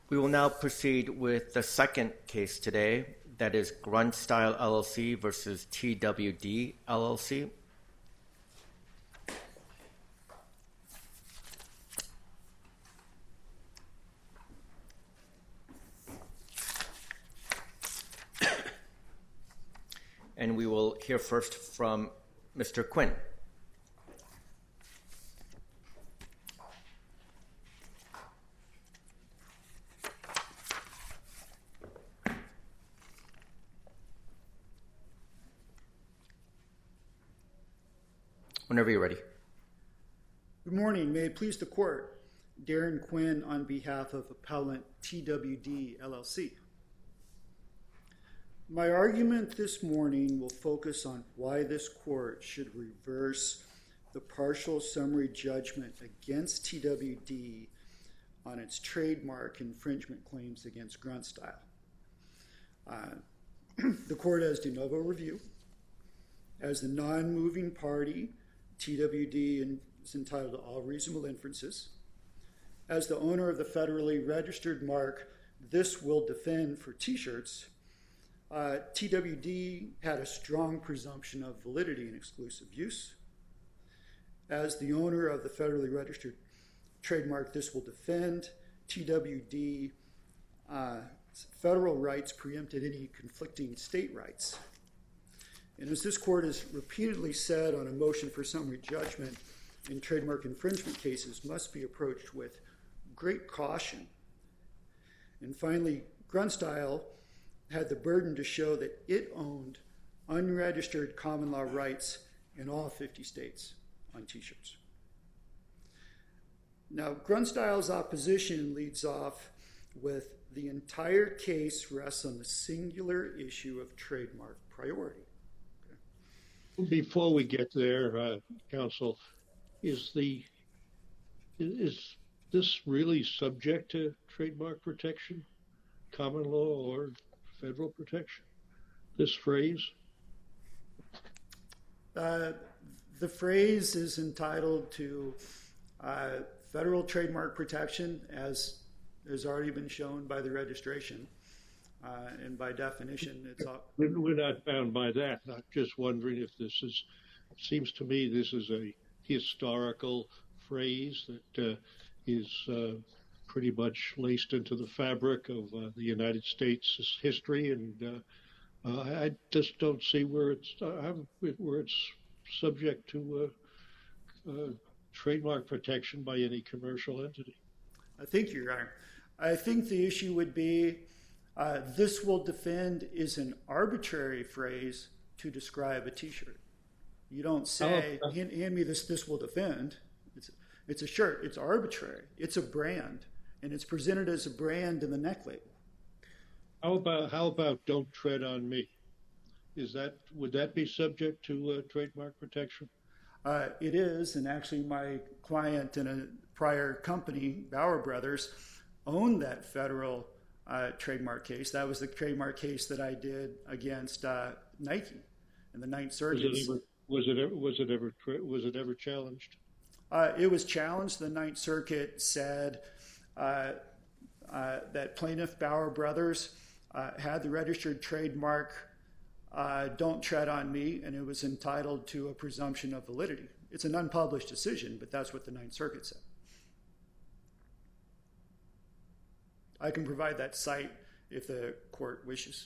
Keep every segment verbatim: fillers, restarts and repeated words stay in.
We will now proceed with the second case today, that is Grunstyle L L C versus T W D L L C. And we will hear first from Mister Quinn. Whenever you're ready. Good morning. May it please the court. Darren Quinn on behalf of appellant T W D L L C. My argument this morning will focus on why this court should reverse the partial summary judgment against T W D on its trademark infringement claims against Grunstyle. Uh, the court has de novo review. As the non-moving party, T W D is entitled to all reasonable inferences. As the owner of the federally registered mark, This Will Defend for t-shirts, uh, T W D had a strong presumption of validity and exclusive use. As the owner of the federally registered trademark This Will Defend, T W D uh, federal rights preempted any conflicting state rights. And as this court has repeatedly said on a motion for summary judgment in trademark infringement cases must be approached with great caution. And finally, Grunstyle had the burden to show that it owned unregistered common law rights in all fifty states on t-shirts. Now, Grunstyle's opposition leads off with the entire case rests on the singular issue of trademark priority. Before we get there, uh, counsel, is the is this really subject to trademark protection, common law or federal protection? This phrase? Uh, the phrase is entitled to uh, federal trademark protection, as has already been shown by the registration. Uh, and by definition, it's all... We're not bound by that. I'm just wondering if this is, it seems to me this is a historical phrase that uh, is uh, pretty much laced into the fabric of uh, the United States' history, and uh, uh, I just don't see where it's uh, where it's subject to uh, uh, trademark protection by any commercial entity. I think you're right. I think the issue would be Uh, This Will Defend is an arbitrary phrase to describe a t-shirt. You don't say, oh, hand, hand me this, This Will Defend. It's, it's a shirt. It's arbitrary. It's a brand, and it's presented as a brand in the neck label. How about, how about Don't Tread on Me? Is that, would that be subject to uh, trademark protection? Uh, it is, and actually my client in a prior company, Bauer Brothers, owned that federal Uh, trademark case. That was the trademark case that I did against uh, Nike in the Ninth Circuit. Was it ever? Was it ever? Was it ever? Was it ever challenged? Uh, it was challenged. The Ninth Circuit said uh, uh, that plaintiff Bauer Brothers uh, had the registered trademark uh, "Don't Tread on Me," and it was entitled to a presumption of validity. It's an unpublished decision, but that's what the Ninth Circuit said. I can provide that site if the court wishes.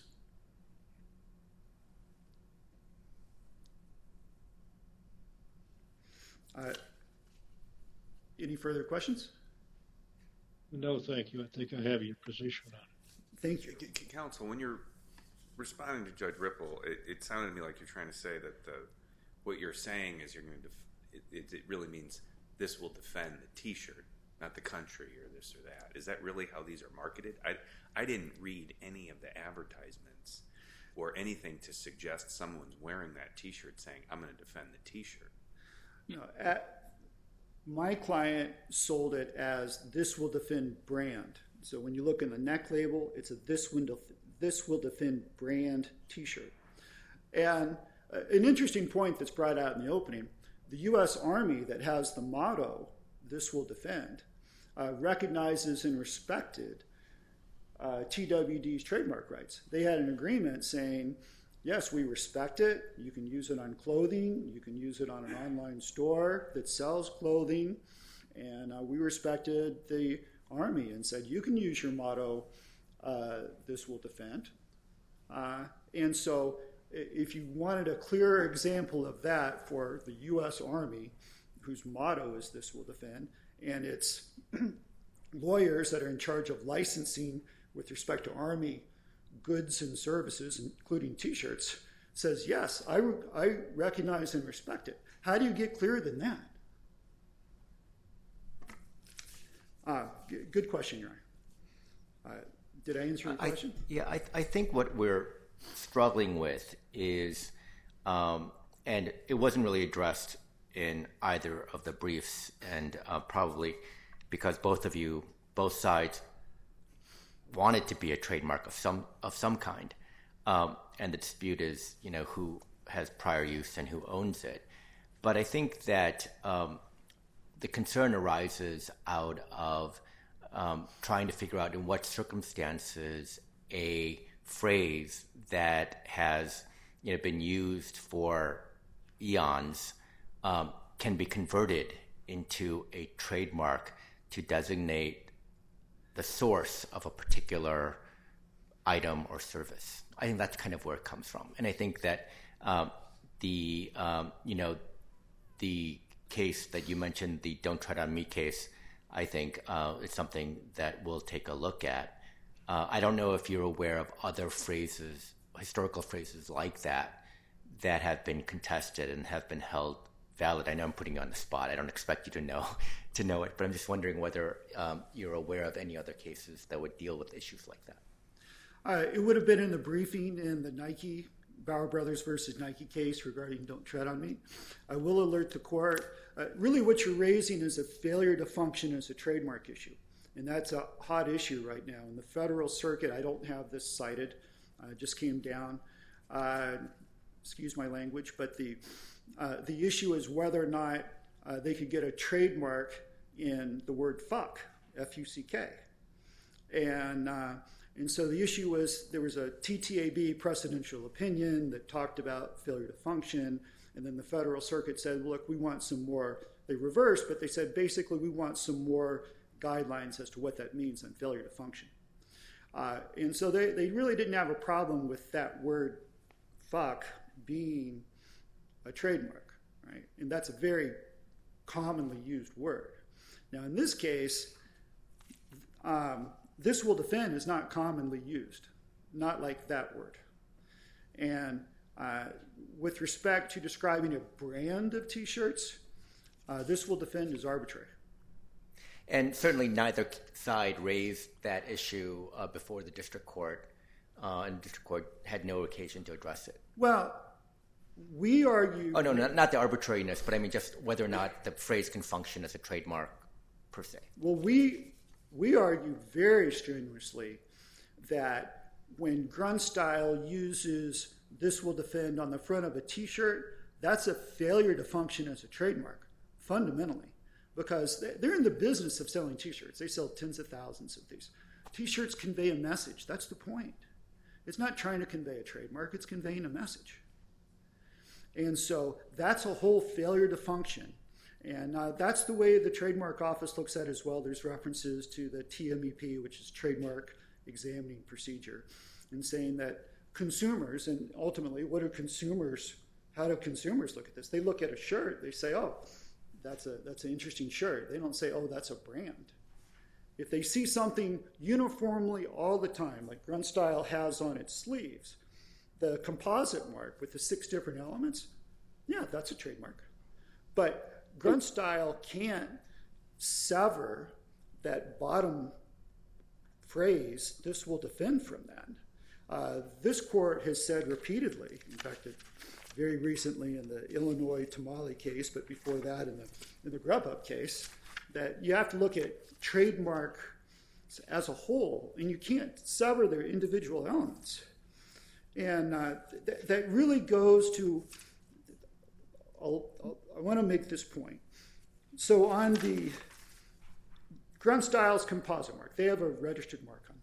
Uh, any further questions? No, thank you. I think I have your position on it. Thank you. Counsel, when you're responding to Judge Ripple, it, it sounded to me like you're trying to say that the, what you're saying is you're going to, def- it, it really means this will defend the t-shirt, not the country or this or that. Is that really how these are marketed? I I didn't read any of the advertisements or anything to suggest someone's wearing that t-shirt saying, I'm going to defend the t-shirt. You know, at, my client sold it as This Will Defend brand. So when you look in the neck label, it's a This Will, Def- this will Defend brand t-shirt. And uh, an interesting point that's brought out in the opening, the U S Army that has the motto, This Will Defend, uh, recognizes and respected uh, T W D's trademark rights. They had an agreement saying, yes, we respect it. You can use it on clothing. You can use it on an online store that sells clothing. And uh, we respected the Army and said, you can use your motto, uh, this will defend. Uh, and so if you wanted a clearer example of that for the U S Army, whose motto is this will defend, and it's lawyers that are in charge of licensing with respect to Army goods and services, including T-shirts, says, yes, I, I recognize and respect it. How do you get clearer than that? Uh, g- good question, Your Honor. Uh, did I answer your question? I, yeah, I, I think what we're struggling with is, um, and it wasn't really addressed in either of the briefs, and uh, probably because both of you, both sides, want it to be a trademark of some of some kind, um, and the dispute is, you know, who has prior use and who owns it. But I think that um, the concern arises out of um, trying to figure out in what circumstances a phrase that has, you know, been used for eons um, can be converted into a trademark to designate the source of a particular item or service. I think that's kind of where it comes from. And I think that um, the, um, you know, the case that you mentioned, the Don't Tread on Me case, I think uh, is something that we'll take a look at. Uh, I don't know if you're aware of other phrases, historical phrases like that, that have been contested and have been held valid. I know I'm putting you on the spot. I don't expect you to know to know it, but I'm just wondering whether um, you're aware of any other cases that would deal with issues like that. Uh, it would have been in the briefing in the Nike, Bauer Brothers versus Nike case regarding Don't Tread on Me. I will alert the court. Uh, really what you're raising is a failure to function as a trademark issue. And that's a hot issue right now. In the Federal Circuit, I don't have this cited. Uh, it just came down. Uh, excuse my language, but the uh, the issue is whether or not uh, they could get a trademark in the word fuck, F U C K. And uh, and so the issue was there was a T T A B precedential opinion that talked about failure to function, and then the Federal Circuit said, look, we want some more. They reversed, but they said basically we want some more guidelines as to what that means on failure to function. Uh, and so they, they really didn't have a problem with that word fuck being a trademark, right? And that's a very commonly used word. Now in this case, um, this will defend is not commonly used, not like that word. And uh, with respect to describing a brand of T-shirts, uh, this will defend is arbitrary. And certainly neither side raised that issue uh, before the district court, uh, and the district court had no occasion to address it. Well, we argue... Oh, no, not, not the arbitrariness, but I mean just whether or not the phrase can function as a trademark per se. Well, we, we argue very strenuously that when Grunstyle uses this will defend on the front of a T-shirt, that's a failure to function as a trademark, fundamentally. Because they're in the business of selling T-shirts. They sell tens of thousands of these. T-shirts convey a message. That's the point. It's not trying to convey a trademark. It's conveying a message. And so that's a whole failure to function. And uh, that's the way the Trademark Office looks at it as well. There's references to the T M E P, which is Trademark Examining Procedure, and saying that consumers, and ultimately, what do consumers, how do consumers look at this? They look at a shirt. They say, oh, That's a that's an interesting shirt. They don't say, oh, that's a brand. If they see something uniformly all the time, like Grunstyle has on its sleeves, the composite mark with the six different elements, yeah, that's a trademark. But Grunstyle can't sever that bottom phrase, this will defend from that. Uh, this court has said repeatedly, in fact, it, very recently in the Illinois Tamale case, but before that in the in the Grubhub case, that you have to look at trademark as a whole, and you can't sever their individual elements. And uh, th- that really goes to, I'll, I'll, I want to make this point. So on the Grunstyle's composite mark, they have a registered mark on that.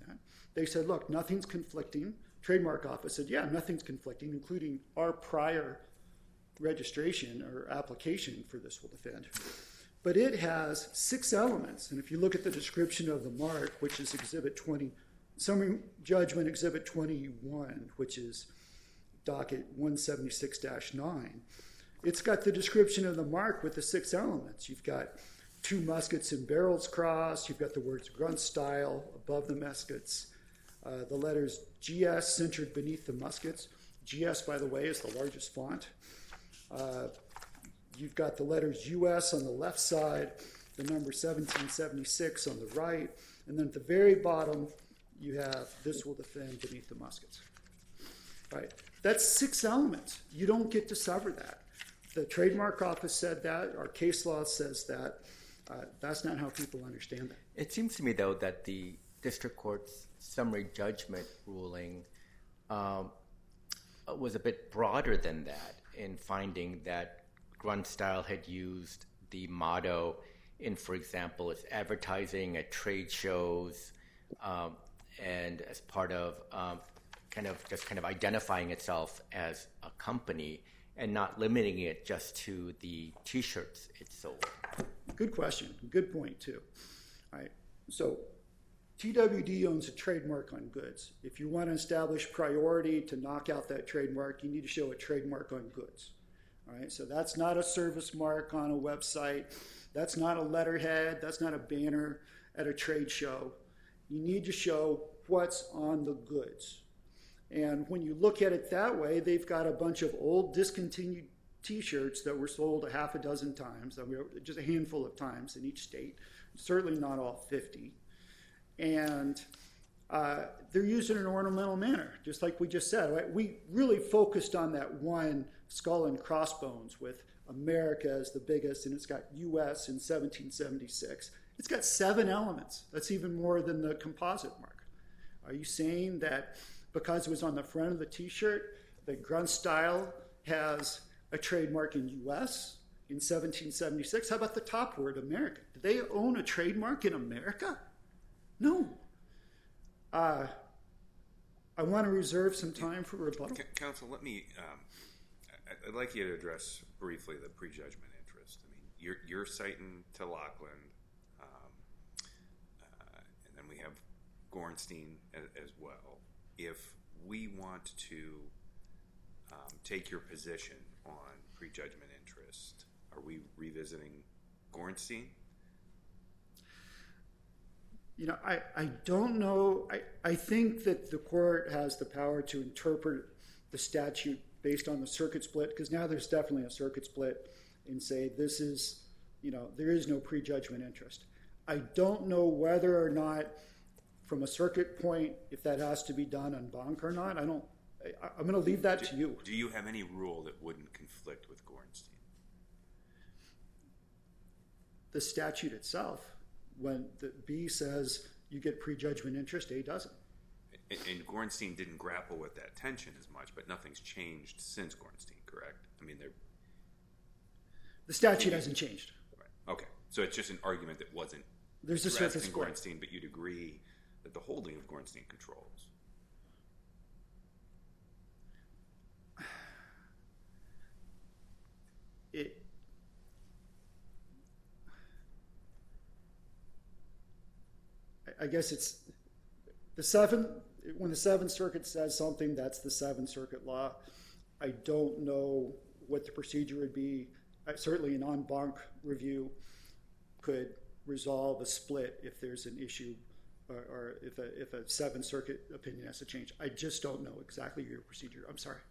They said, look, nothing's conflicting. Trademark Office said, yeah, nothing's conflicting, including our prior registration or application for This Will Defend. But it has six elements. And if you look at the description of the mark, which is Exhibit twenty, Summary Judgment Exhibit twenty-one, which is docket one seventy-six dash nine, it's got the description of the mark with the six elements. You've got two muskets and barrels crossed. You've got the words grunt style above the muskets. Uh, the letters G S centered beneath the muskets. G S, by the way, is the largest font. Uh, you've got the letters U S on the left side, the number seventeen seventy-six on the right, and then at the very bottom, you have This Will Defend beneath the muskets. Right? That's six elements. You don't get to sever that. The Trademark Office said that. Our case law says that. Uh, that's not how people understand that. It seems to me, though, that the district court's summary judgment ruling um, was a bit broader than that in finding that Grunt Style had used the motto in, for example, its advertising at trade shows um, and as part of um, kind of just kind of identifying itself as a company and not limiting it just to the T-shirts it sold. Good question. Good point, too. All right. So T W D owns a trademark on goods. If you want to establish priority to knock out that trademark, you need to show a trademark on goods. All right. So that's not a service mark on a website. That's not a letterhead. That's not a banner at a trade show. You need to show what's on the goods. And when you look at it that way, they've got a bunch of old discontinued T-shirts that were sold a half a dozen times, I mean, just a handful of times in each state, certainly not all fifty. And uh, they're used in an ornamental manner, just like we just said. Right? We really focused on that one skull and crossbones with America as the biggest, and it's got U S in seventeen seventy-six. It's got seven elements. That's even more than the composite mark. Are you saying that because it was on the front of the T-shirt, that Grunt Style has a trademark in U S in seventeen seventy-six? How about the top word, America? Do they own a trademark in America? No. Uh, I want to reserve some time for rebuttal. Counsel, let me, um, I'd like you to address briefly the prejudgment interest. I mean, you're, you're citing to Laughlin, um, uh, and then we have Gorenstein as, as well. If we want to um, take your position on prejudgment interest, are we revisiting Gorenstein? You know, I, I don't know. I, I think that the court has the power to interpret the statute based on the circuit split, because now there's definitely a circuit split, and say this is, you know, there is no prejudgment interest. I don't know whether or not, from a circuit point, if that has to be done en banc or not. I don't. I, I'm going to leave that do, to you. Do you have any rule that wouldn't conflict with Gorenstein? The statute itself. When the B says you get prejudgment interest, A doesn't. And, and Gorenstein didn't grapple with that tension as much, but nothing's changed since Gorenstein, correct? I mean, they're... The statute hasn't changed. Right. Okay. So it's just an argument that wasn't There's a addressed circuit in split. Gorenstein, but you'd agree that the holding of Gorenstein controls. It... I guess it's the seventh, when the Seventh Circuit says something, that's the Seventh Circuit law. I don't know what the procedure would be. I, certainly an en banc review could resolve a split if there's an issue or, or if, a, if a Seventh Circuit opinion has to change. I just don't know exactly your procedure. I'm sorry.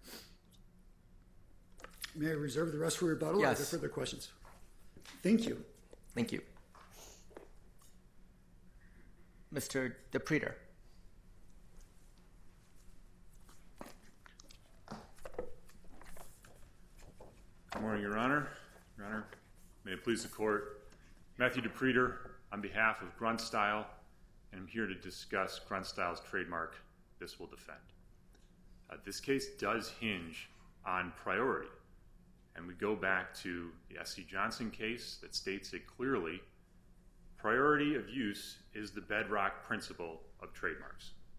May I reserve the rest for rebuttal? Yes. Are there further questions? Thank you. Thank you. Mister DePreter. Good morning, Your Honor. Your Honor, may it please the Court. Matthew DePreter on behalf of Grunt Style, and I'm here to discuss Grunt Style's trademark, This Will Defend. Uh, this case does hinge on priority, and we go back to the S C Johnson case that states it clearly. Priority of use is the bedrock principle of trademarks.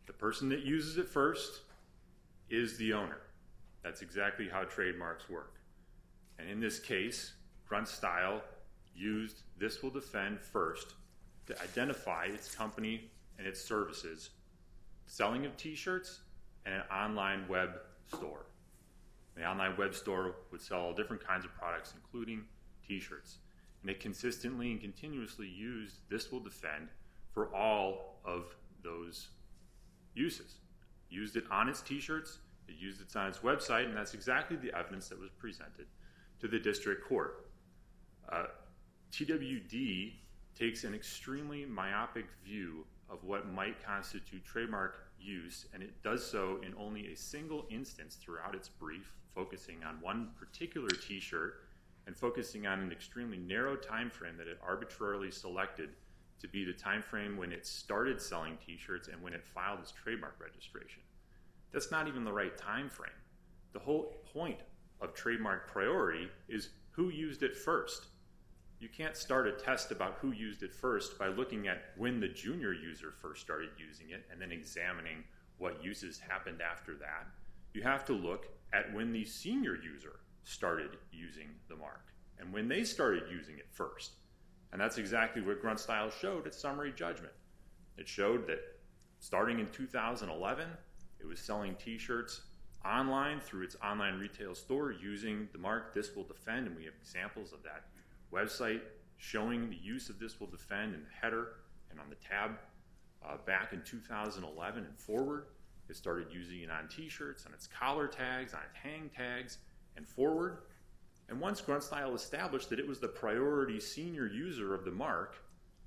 The person that uses it first is the owner. That's exactly how trademarks work. And in this case, Grunt Style used This Will Defend first to identify its company and its services, selling of t-shirts, and an online web store. The online web store would sell all different kinds of products, including t-shirts. And it consistently and continuously used This Will Defend for all of those uses. Used it on its t-shirts, it used it on its website, and that's exactly the evidence that was presented to the district court. Uh, T W D takes an extremely myopic view of what might constitute trademark use, and it does so in only a single instance throughout its brief, focusing on one particular t-shirt and focusing on an extremely narrow time frame that it arbitrarily selected to be the time frame when it started selling t-shirts and when it filed its trademark registration. That's not even the right time frame. The whole point of trademark priority is who used it first. You can't start a test about who used it first by looking at when the junior user first started using it and then examining what uses happened after that. You have to look at when the senior user started using the mark and when they started using it first. And that's exactly what Grunt Style showed at summary judgment. It showed that starting in two thousand eleven, it was selling t-shirts online through its online retail store using the mark This Will Defend, and we have examples of that website showing the use of This Will Defend in the header and on the tab uh, back in two thousand eleven and forward. It started using it on t-shirts, on its collar tags, on its hang tags, and forward. And once Grunt Style established that it was the priority senior user of the mark,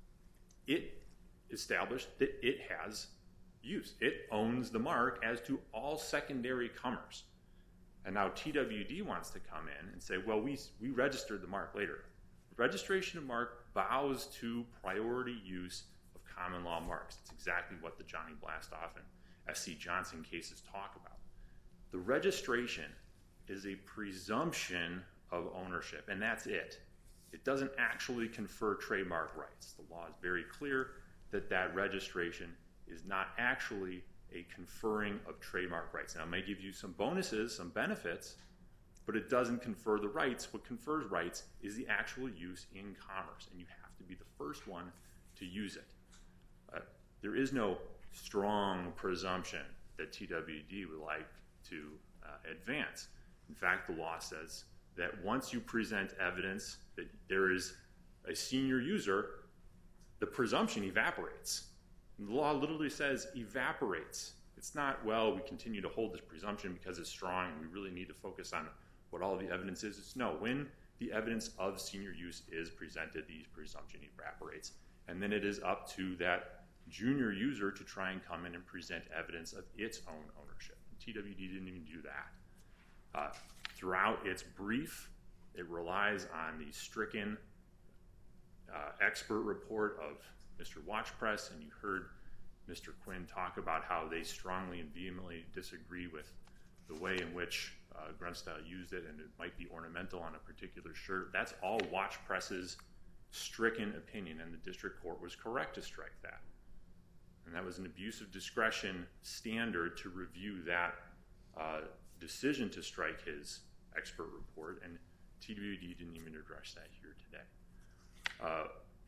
it established that it has use. It owns the mark as to all secondary comers. And now T W D wants to come in and say, well, we, we registered the mark later. Registration of mark bows to priority use of common law marks. It's exactly what the Johnny Blastoff and S C Johnson cases talk about. The registration is a presumption of ownership, and that's it. It doesn't actually confer trademark rights. The law is very clear that that registration is not actually a conferring of trademark rights. Now, it may give you some bonuses, some benefits, but it doesn't confer the rights. What confers rights is the actual use in commerce, and you have to be the first one to use it. Uh, there is no strong presumption that T W D would like to uh, advance. In fact, the law says that once you present evidence that there is a senior user, the presumption evaporates. The law literally says evaporates. It's not, well, we continue to hold this presumption because it's strong and we really need to focus on what all the evidence is. It's no, when the evidence of senior use is presented, the presumption evaporates. And then it is up to that junior user to try and come in and present evidence of its own ownership. T W D didn't even do that. Uh, throughout its brief, it relies on the stricken uh, expert report of Mister Watchpress, and you heard Mister Quinn talk about how they strongly and vehemently disagree with the way in which uh, Grunt Style used it, and it might be ornamental on a particular shirt. That's all Watchpress's stricken opinion, and the district court was correct to strike that. And that was an abuse of discretion standard to review that uh, decision to strike his expert report, and T W D didn't even address that here today. Uh,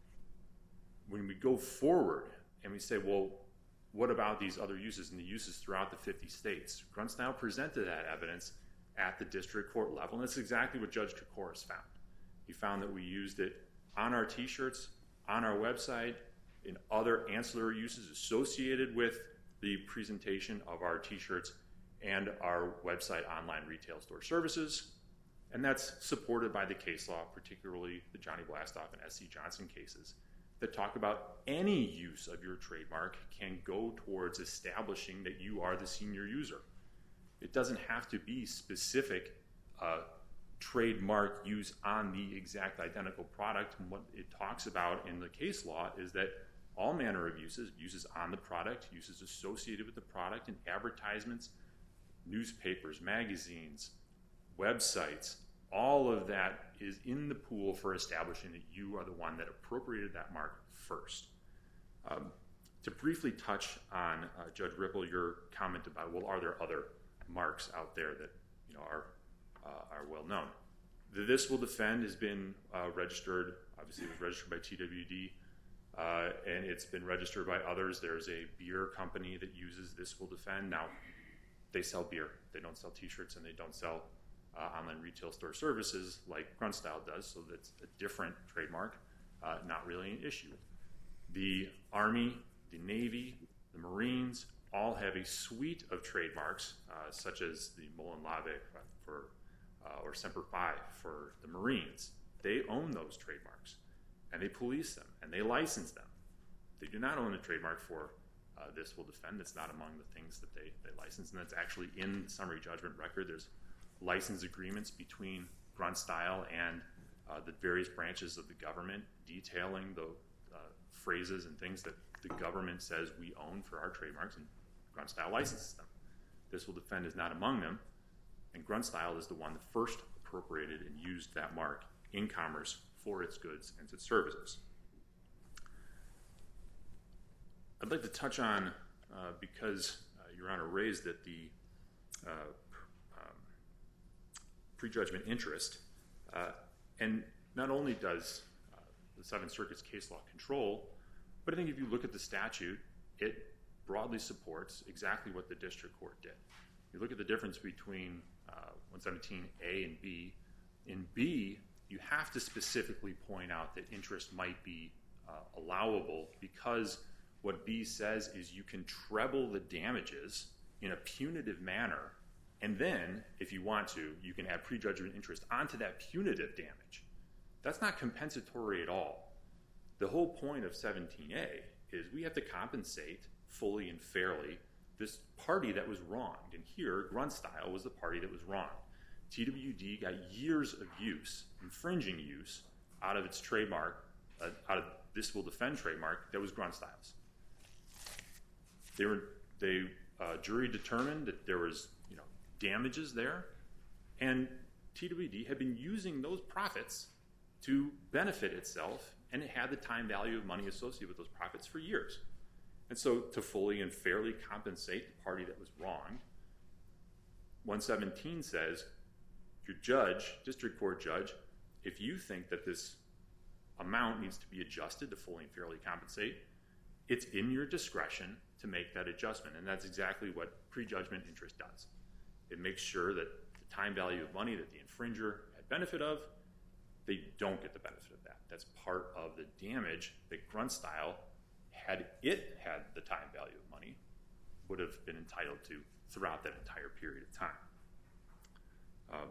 when we go forward and we say, well, what about these other uses and the uses throughout the fifty states? Grunt Style presented that evidence at the district court level, and that's exactly what Judge Koukouris found. He found that we used it on our t-shirts, on our website, in other ancillary uses associated with the presentation of our t-shirts and our website online retail store services. And that's supported by the case law, particularly the Johnny Blastoff and S C Johnson cases, that talk about any use of your trademark can go towards establishing that you are the senior user. It doesn't have to be specific uh, trademark use on the exact identical product. And what it talks about in the case law is that all manner of uses, uses on the product, uses associated with the product, and advertisements, newspapers, magazines, websites, all of that is in the pool for establishing that you are the one that appropriated that mark first. Um, to briefly touch on, uh, Judge Ripple, your comment about, well, are there other marks out there that, you know, are uh, are well known? The This Will Defend has been uh, registered. Obviously, it was registered by T W D, uh, and it's been registered by others. There's a beer company that uses This Will Defend. Now, they sell beer. They don't sell T-shirts, and they don't sell uh, online retail store services like Grunstyle does, so that's a different trademark, uh, not really an issue. The Army, the Navy, the Marines all have a suite of trademarks, uh, such as the Mullen Lave for, uh, or Semper Fi for the Marines. They own those trademarks, and they police them, and they license them. They do not own a trademark for uh, This Will Defend. It's not among the things that they, they license, and that's actually in the summary judgment record. There's license agreements between Grunstyle and uh, the various branches of the government detailing the uh, phrases and things that the government says we own for our trademarks, and Grunstyle licenses them. This Will Defend is not among them, and Grunstyle is the one that first appropriated and used that mark in commerce for its goods and its services. I'd like to touch on, uh, because uh, Your Honor raised that the uh, um, prejudgment interest, uh, and not only does uh, the Seventh Circuit's case law control, but I think if you look at the statute, it broadly supports exactly what the district court did. You look at the difference between uh, one seventeen A and B. In B, you have to specifically point out that interest might be uh, allowable, because what B says is you can treble the damages in a punitive manner, and then, if you want to, you can add prejudgment interest onto that punitive damage. That's not compensatory at all. The whole point of seventeen A is we have to compensate fully and fairly this party that was wronged. And here, Grunstyle was the party that was wronged. T W D got years of use, infringing use, out of its trademark, uh, out of This Will Defend trademark that was Grunstyle's. They were, they, uh, jury determined that there was, you know, damages there, and T W D had been using those profits to benefit itself, and it had the time value of money associated with those profits for years. And so to fully and fairly compensate the party that was wronged, one seventeen says, your judge, district court judge, if you think that this amount needs to be adjusted to fully and fairly compensate, it's in your discretion to make that adjustment. And that's exactly what prejudgment interest does. It makes sure that the time value of money that the infringer had benefit of, they don't get the benefit of that. That's part of the damage that Grunstyle, had it had the time value of money, would have been entitled to throughout that entire period of time. Um,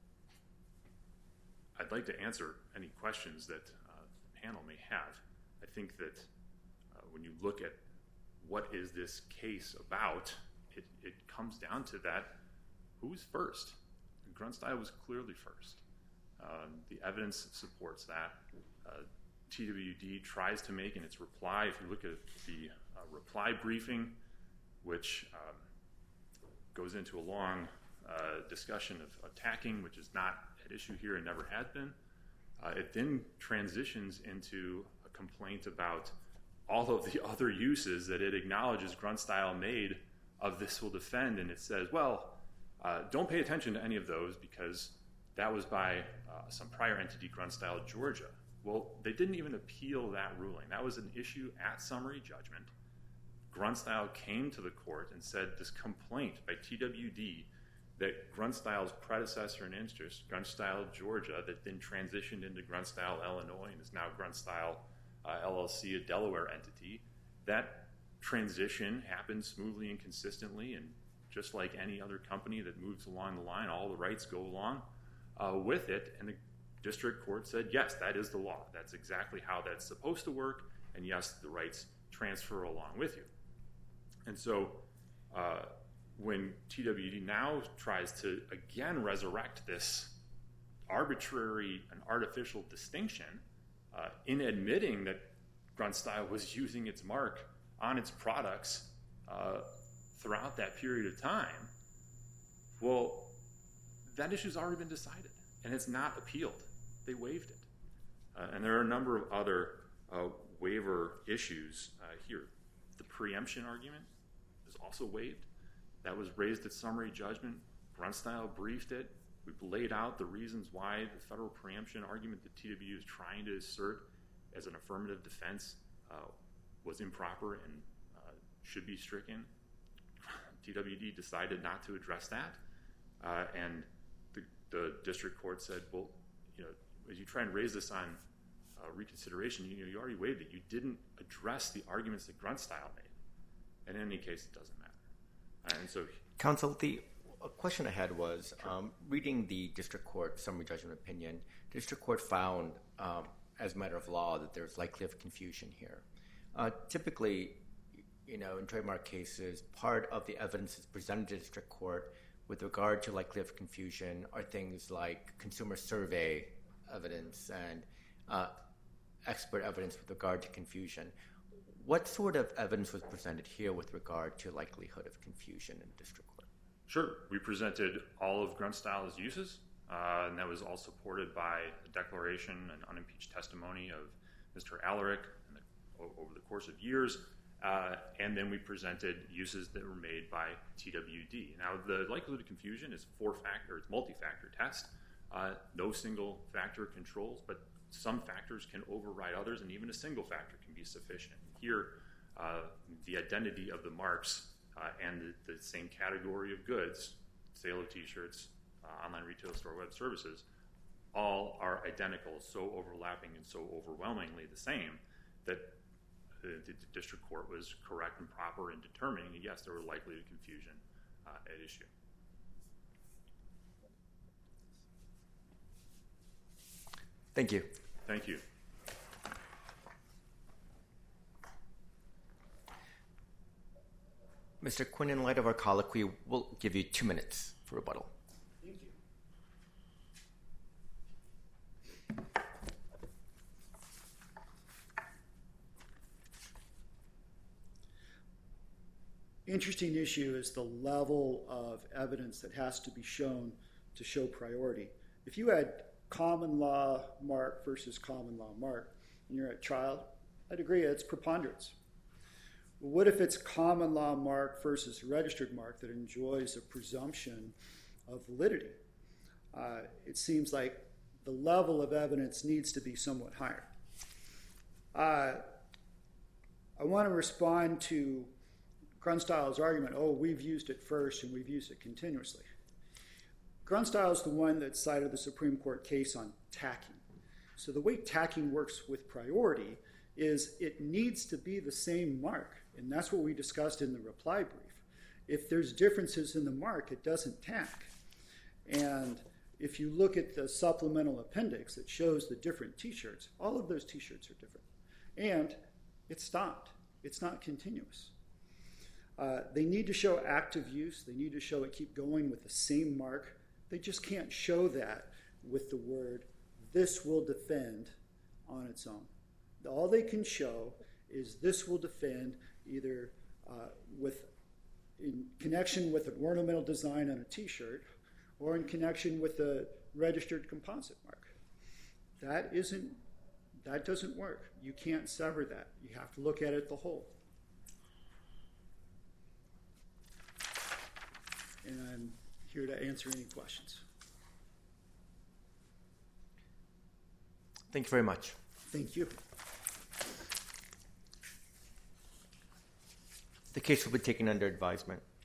I'd like to answer any questions that uh, the panel may have. I think that uh, when you look at what is this case about, it, it comes down to that, who's first? And Grunstyle was clearly first. Um, the evidence supports that. Uh, T W D tries to make in its reply, if you look at the uh, reply briefing, which um, goes into a long uh, discussion of attacking, which is not at issue here and never had been, uh, it then transitions into a complaint about all of the other uses that it acknowledges Grunstyle made of This Will Defend, and it says, well, uh, don't pay attention to any of those because that was by uh, some prior entity, Grunstyle Georgia. Well, they didn't even appeal that ruling. That was an issue at summary judgment. Grunstyle came to the court and said this complaint by T W D that Grunstyle's predecessor in interest, Grunstyle Georgia, that then transitioned into Grunstyle Illinois and is now Grunstyle uh, L L C, a Delaware entity, that transition happened smoothly and consistently, and just like any other company that moves along the line, all the rights go along uh, with it, and the district court said, yes, that is the law. That's exactly how that's supposed to work, and yes, the rights transfer along with you. And so uh, when T W D now tries to again resurrect this arbitrary and artificial distinction uh, in admitting that Grunstyle was using its mark on its products uh, throughout that period of time, well, that issue's already been decided, and it's not appealed. They waived it. Uh, and there are a number of other uh, waiver issues uh, here. The preemption argument is also waived. That was raised at summary judgment. Grunstyle briefed it. We've laid out the reasons why the federal preemption argument that T W D is trying to assert as an affirmative defense uh, was improper and uh, should be stricken. T W D decided not to address that, uh, and the, the district court said, well, you know, as you try and raise this on uh, reconsideration, you know, you already waived it. You didn't address the arguments that Grunstyle made. And in any case, it doesn't matter. And so, counsel, the question I had was, sure. um, reading the district court summary judgment opinion, the district court found, um, as a matter of law, that there's likelihood of confusion here. Uh, typically, you know, in trademark cases, part of the evidence that's presented to the district court with regard to likelihood of confusion are things like consumer survey evidence and uh, expert evidence with regard to confusion. What sort of evidence was presented here with regard to likelihood of confusion in the district court? Sure. We presented all of Grunstyle's uses, uh, and that was all supported by a declaration and unimpeached testimony of Mister Alaric in the, over the course of years. Uh, and then we presented uses that were made by T W D. Now, the likelihood of confusion is four-factor, it's multi-factor test. Uh, no single factor controls, but some factors can override others, and even a single factor can be sufficient. Here, uh, the identity of the marks uh, and the, the same category of goods, sale of T-shirts, uh, online retail store, web services, all are identical, so overlapping and so overwhelmingly the same that The, the district court was correct and proper in determining that, yes, there were likelihood of confusion uh, at issue. Thank you. Thank you. Mister Quinn, in light of our colloquy, we'll give you two minutes for rebuttal. Thank you. Interesting issue is the level of evidence that has to be shown to show priority. If you had common law mark versus common law mark and you're at trial, I'd agree it's preponderance. Well, what if it's common law mark versus registered mark that enjoys a presumption of validity? Uh, it seems like the level of evidence needs to be somewhat higher. Uh, I want to respond to Grunstyle's argument, oh, we've used it first and we've used it continuously. Grunstyle is the one that cited the Supreme Court case on tacking. So the way tacking works with priority is it needs to be the same mark, and that's what we discussed in the reply brief. If there's differences in the mark, it doesn't tack. And if you look at the supplemental appendix that shows the different T-shirts, all of those T-shirts are different. And it's stopped. It's not continuous. Uh, they need to show active use. They need to show it keep going with the same mark. They just can't show that with the word, this will defend on its own. All they can show is this will defend either uh, with in connection with an ornamental design on a T-shirt or in connection with a registered composite mark. That isn't, that doesn't work. You can't sever that. You have to look at it the whole. And I'm here to answer any questions. Thank you very much. Thank you. The case will be taken under advisement.